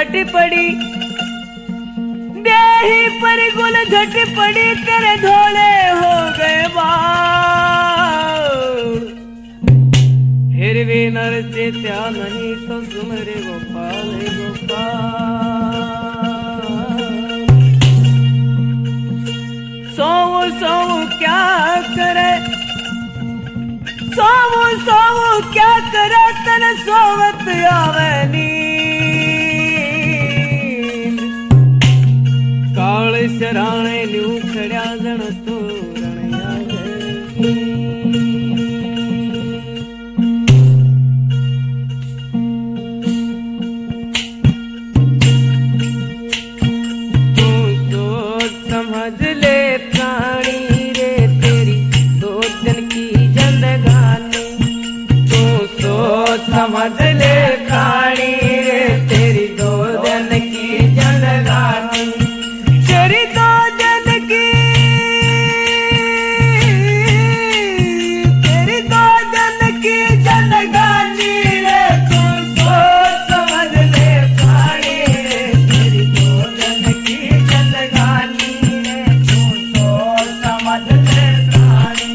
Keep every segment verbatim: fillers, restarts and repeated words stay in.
झट पड़ी देही पर गुल झट पड़ी तेरे धोले हो गए बाल फिर भी नर चेत्या नहीं तो सुमरे गोपाल गोपाल सोऊ सोऊ क्या करे सोऊ सोऊ क्या करे तन सोवत आवे नींद काल शराणे न्यू खड़ा जन तोरण तू सोच समझ ले प्राणी रे तेरी दो दिन की जिंदगानी तू सोच समझ ले प्राणी रे तेरी दो दिन की जिंदगानी तेरी दो दिन की तेरी दो दिन की जिंदगानी रे तू सोच समझ ले प्राणी रे तेरी दो दिन की जिंदगानी रे तू सोच समझ ले प्राणी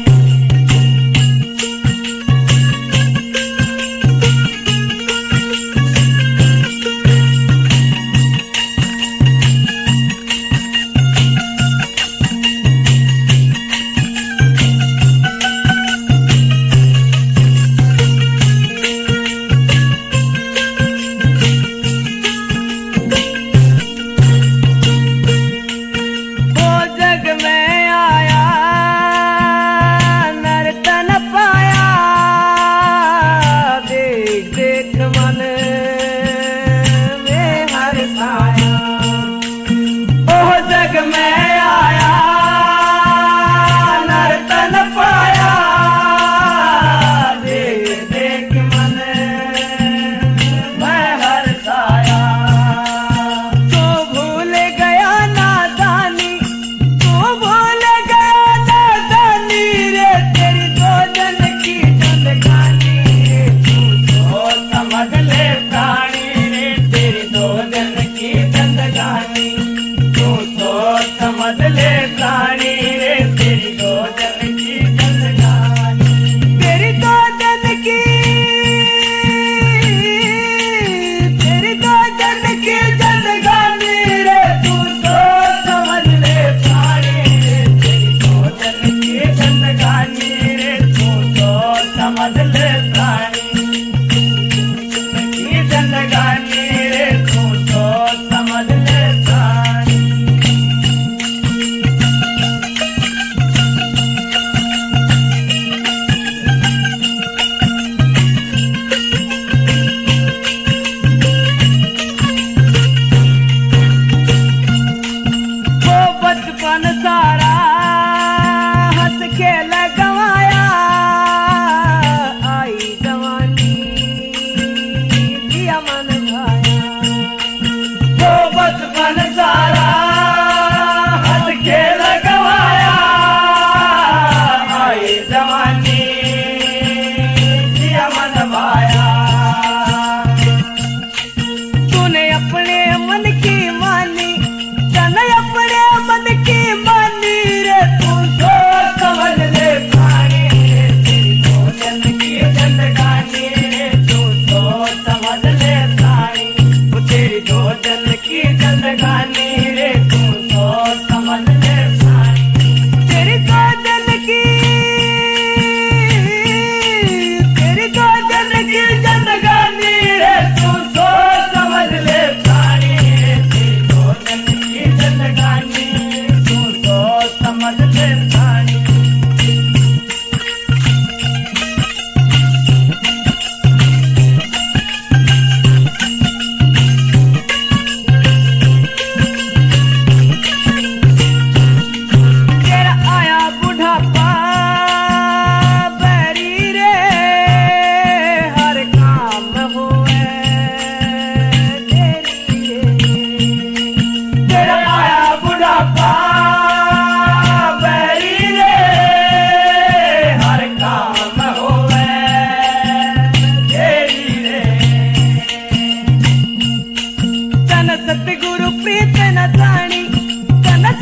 मन की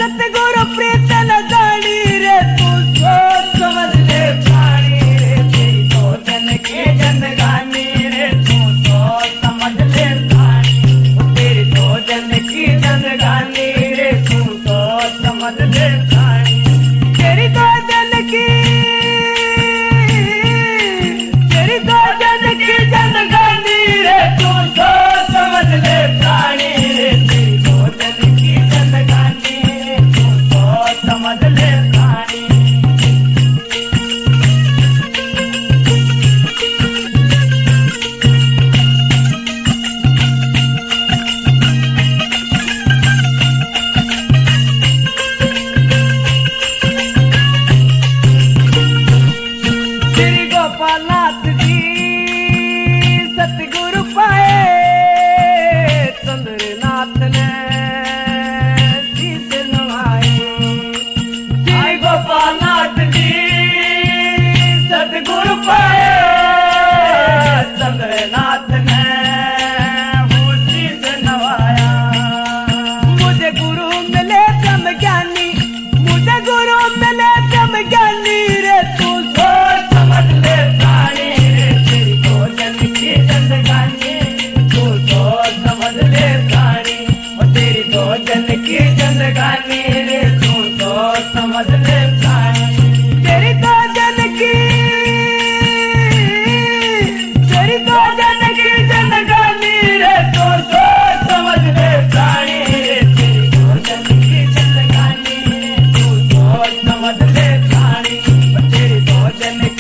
सतगुरु प्रीत न जानी रे तू सोच समझ ले प्राणी रे तेरी भोजन की जिंदगानी रे तू सोच समझ ले प्राणी तेरी भोजन की जिंदगानी रे तू सोच समझ ले प्राणी तेरी भोजन की तेरी भोजन की जिंदगानी रे तू सोच समझ ले प्राणी रे तेरी भोजन की जिंदगानी रे तू सोच समझ ले प्राणी श्री गोपालनाथ जी सतगुरु पाए चंद्रनाथ ने शीश नवाए श्री गोपालनाथ जी सतगुरु पाए चंद्रनाथ ने वो शीश नवाया मुझे गुरु मिले ब्रह्म ज्ञानी मुझे गुरु मिले ब्रह्म ज्ञानी रे तू सोच समझ ले प्राणी रे तेरी भोजन की जिंदगानी तू सोच समझ ले प्राणी और तेरी भोजन की जिंदगानी रे तू सोच समझ ले प्राणी तेरी भोजन की तेरी भोजन की जिंदगानी रे तू सोच समझ ले प्राणी रे तेरी भोजन की जिंदगानी रे तू सोच समझ ले प्राणी और तेरी भोजन